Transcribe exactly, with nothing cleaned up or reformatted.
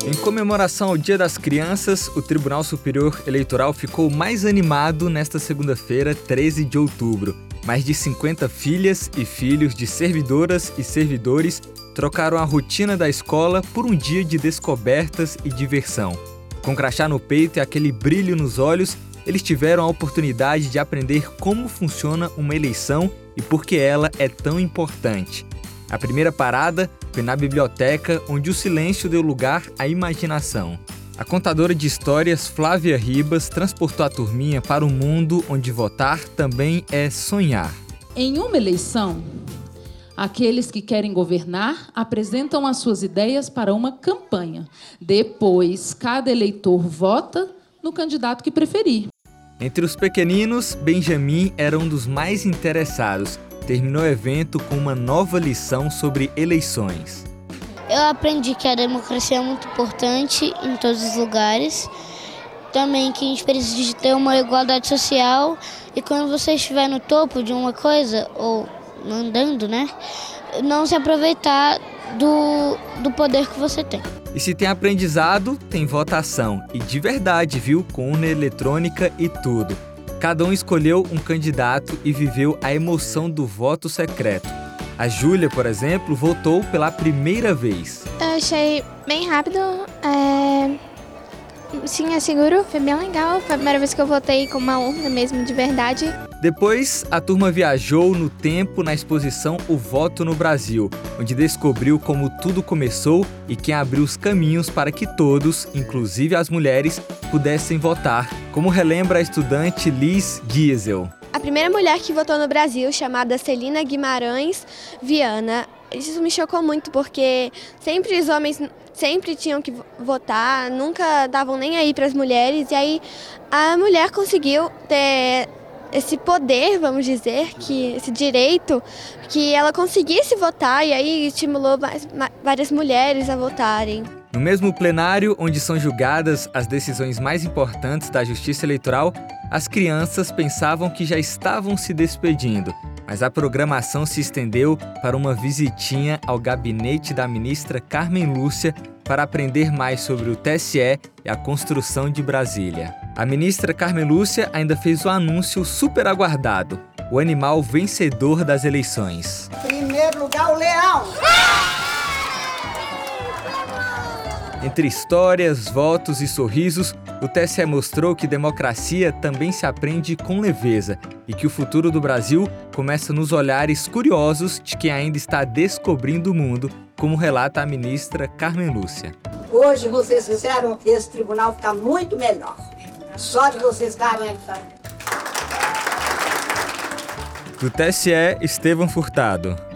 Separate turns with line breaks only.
Em comemoração ao Dia das Crianças, o Tribunal Superior Eleitoral ficou mais animado nesta segunda-feira, treze de outubro. Mais de cinquenta filhas e filhos de servidoras e servidores trocaram a rotina da escola por um dia de descobertas e diversão. Com crachá no peito e aquele brilho nos olhos, eles tiveram a oportunidade de aprender como funciona uma eleição e por que ela é tão importante. A primeira parada foi na biblioteca, onde o silêncio deu lugar à imaginação. A contadora de histórias Flávia Ribas transportou a turminha para um mundo onde votar também é sonhar.
Em uma eleição, aqueles que querem governar apresentam as suas ideias para uma campanha. Depois, cada eleitor vota no candidato que preferir.
Entre os pequeninos, Benjamin era um dos mais interessados. Terminou o evento com uma nova lição sobre eleições.
Eu aprendi que a democracia é muito importante em todos os lugares. Também que a gente precisa de ter uma igualdade social. E quando você estiver no topo de uma coisa, ou mandando, né? Não se aproveitar do, do poder que você tem.
E se tem aprendizado, tem votação. E de verdade, viu? Com urna eletrônica e tudo. Cada um escolheu um candidato e viveu a emoção do voto secreto. A Júlia, por exemplo, votou pela primeira vez.
Eu achei bem rápido, é... sim, é seguro, foi bem legal. Foi a primeira vez que eu votei com uma urna mesmo, de verdade.
Depois, a turma viajou no tempo na exposição O Voto no Brasil, onde descobriu como tudo começou e quem abriu os caminhos para que todos, inclusive as mulheres, pudessem votar, como relembra a estudante Liz Giesel.
A primeira mulher que votou no Brasil, chamada Celina Guimarães Viana, isso me chocou muito porque sempre os homens sempre tinham que votar, nunca davam nem aí para as mulheres, e aí a mulher conseguiu ter esse poder, vamos dizer, que esse direito, que ela conseguisse votar, e aí estimulou mais, várias mulheres a votarem.
No mesmo plenário, onde são julgadas as decisões mais importantes da Justiça Eleitoral, as crianças pensavam que já estavam se despedindo, mas a programação se estendeu para uma visitinha ao gabinete da ministra Carmen Lúcia para aprender mais sobre o T S E e a construção de Brasília. A ministra Carmen Lúcia ainda fez o anúncio super aguardado, o animal vencedor das eleições.
Primeiro lugar, o leão!
Entre histórias, votos e sorrisos, o T S E mostrou que democracia também se aprende com leveza e que o futuro do Brasil começa nos olhares curiosos de quem ainda está descobrindo o mundo, como relata a ministra Carmen Lúcia.
Hoje vocês fizeram esse tribunal ficar muito melhor. Só de vocês estarem aqui.
Do T S E, Estevão Furtado.